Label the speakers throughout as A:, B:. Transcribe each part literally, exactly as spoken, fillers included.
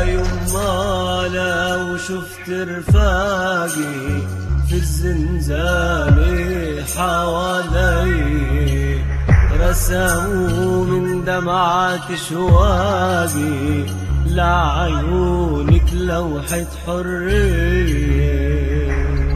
A: يما لو شفت رفاقي في الزنزانة حوالي رسموا من دمعة شواقي لعيونك لوحة حرية.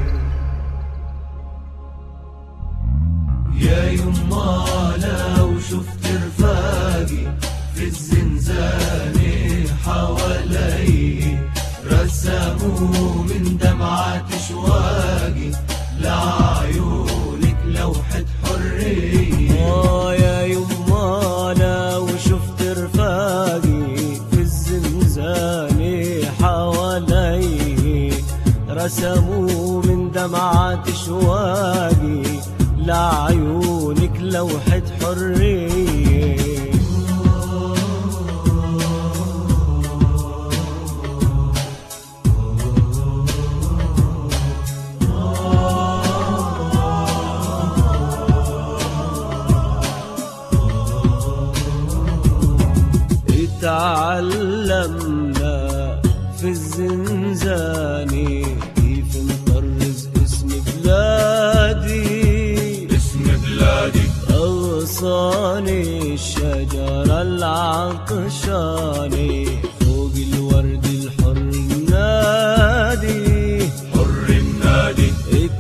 A: يا يما لو شفت رفاقي في الزنزانة حوالي رسموا من دمعة شواقي لعيونك لوحة حرية. آه يا يما لو شفت رفاقي في الزنزانة حوالي رسموا من دمعة شواقي لعيونك لوحة حرية. تعلمنا في الزنزانة كيف نطرز اسم بلادي
B: اسم بلادي
A: أغصاني الشجرة العطشانة فوق الورد الحر النادي
B: حر النادي.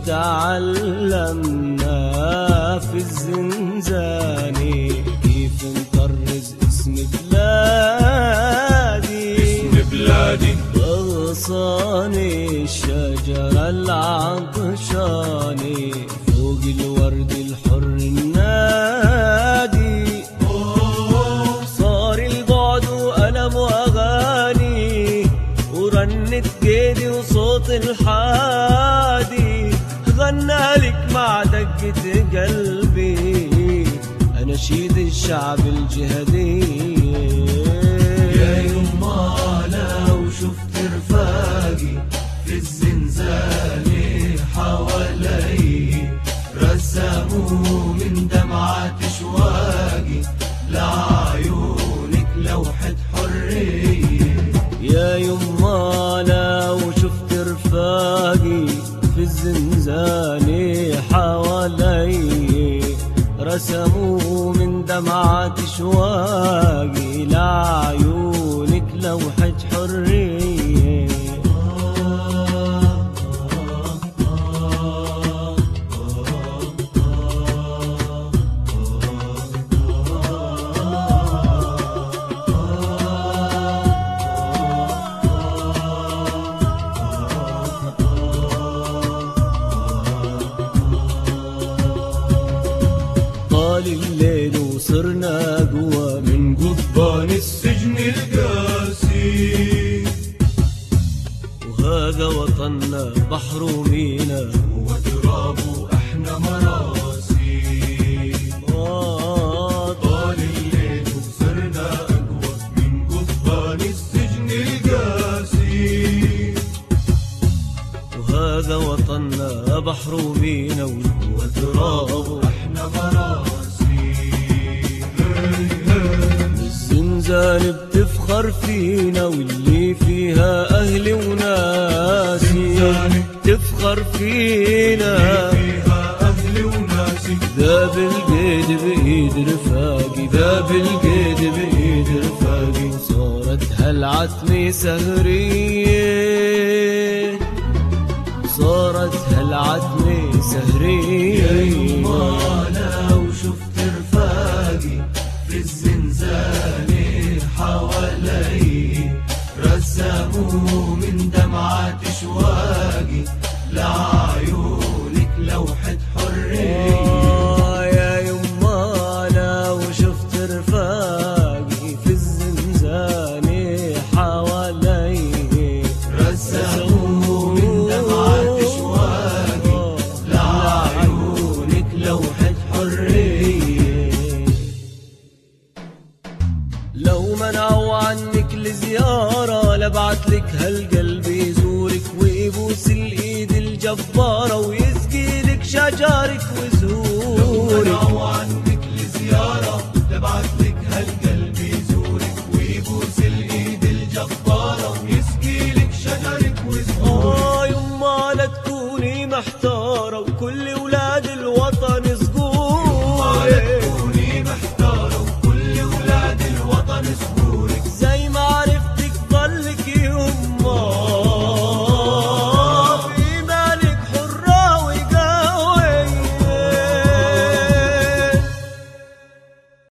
A: اتعلمنا في الزنزانة كيف نطرز اسم بلادي أغصاني الشجرة العطشانة فوق الورد الحر النادي. صار البعد وألم وأغاني ورنت جيدي وصوت الحادي غنى لك مع دقة قلبي أناشيد الشعب الجهادي. يا يما لو شفت رفاقي في الزنزانة حوالي رسموا من دمعة شواقي لعيونك لوحة حرية. يا يما لو شفت رفاقي في الزنزانة حوالي رسموا من دمعة شواقي لعيونك لوحة حرية. طال الليل وصرنا قوى من قضبان السجن القاسي وهذا وطننا بحر ومينا
B: وترابه احنا مراسي.
A: آه
B: طال الليل وصرنا اقوى من قضبان السجن القاسي
A: وهذا وطننا بحر ومينا وترابه
B: احنا مراسي.
A: الزنزانة بتفخر فينا واللي فيها أهلي وناسي بتفخر فينا
B: فيها أهلي وناسي.
A: ذاب القيد بإيد رفاقي ذاب القيد بإيد رفاقي صارت هالعتمة سهرية صارت هالعتمة سهرية.
B: يا يما لو شفت رفاقي في الزنزانة حوالي رسموا من دمعة شواقي لعيونك لوحة حرية.
A: آه يا يما لو شفت رفاقي في الزنزانة حوالي
B: رسموا من دمعة شواقي لعيونك لوحة حرية.
A: لو منعوا عنك لزيارة لبعتلك هالقلب يزورك ويبوس الإيد الجبارة ويسقي لك شجرك وزورك.
B: لو منعوا عنك لزيارة لبعتلك هالقلب يزورك ويبوس الإيد الجبارة
A: زيارة، وكل